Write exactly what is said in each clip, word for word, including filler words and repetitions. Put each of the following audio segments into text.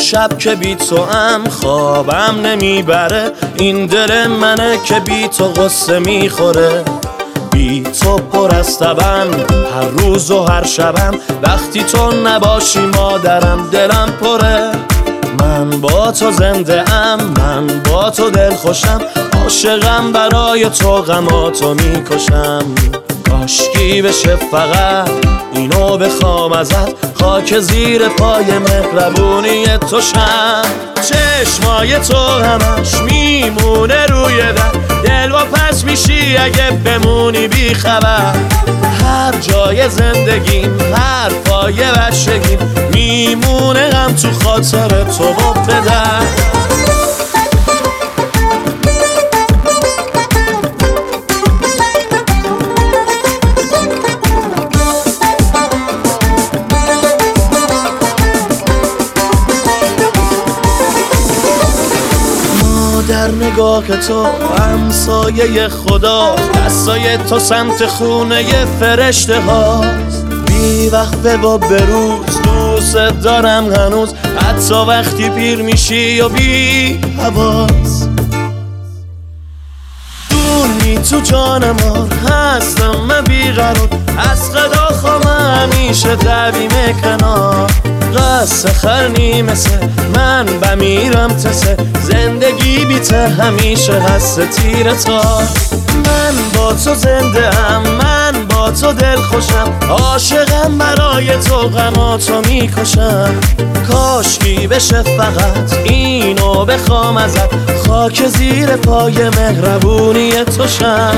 شب که بی تو هم خوابم نمیبره، این دل منه که بی تو غصه میخوره. بی تو پر از تبم هر روز و هر شبم، وقتی تو نباشی مادرم دلم پره. من با تو زنده ام، من با تو دل خوشم، عاشقم برای تو غماتو میکشم. کاشکی بشه فقط اینو بخوام ازت، خاک زیر پای مهربونی تو شم. چشمای تو همش میمونه روی در، دل و پس میشی اگه بمونی بی خبر. هر جای زندگیم، هر پای بچگیم، میمونه غم تو خاطر تو و پدر. در نگاه تو همسایه خدا، دستای تو سمت خونه فرشته هاست. بی وقفه و بروز دوست دارم هنوز، حتی وقتی پیر میشی و بی حواس. دونی تو جان ما هستم من بیقرار، از خدا خوام همیشه دویم کنار. قصه خرنی مثل من بمیرم تسه، زندگی بیته همیشه هست تیر تا. من با تو زنده ام، من با تو دل خوشم، عاشقم برای تو غماتو میکشم. کاشکی بشه فقط اینو بخوام ازت، خاک زیر پای مهربونی تو شم.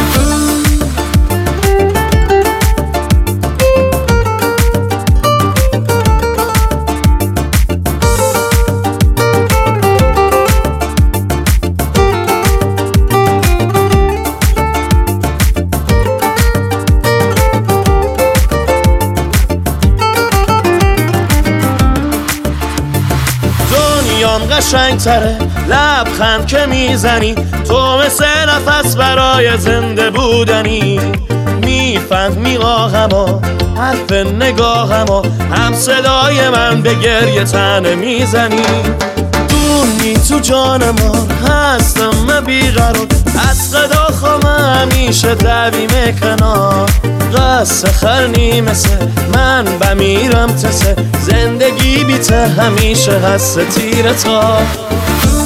دنیام قشنگ تره لبخند که میزنی، تو مثل نفس برای زنده بودنی. میفهمی آهما حرف نگاهما، هم صدای من به گریه تنه میزنی. دونی تو جان ما هستم من بیقرار، از خدا خوام همیشه دویم کنار. قصه خرنی مثل من بمیرم تسه، زندگی بیته همیشه هست تیر تا.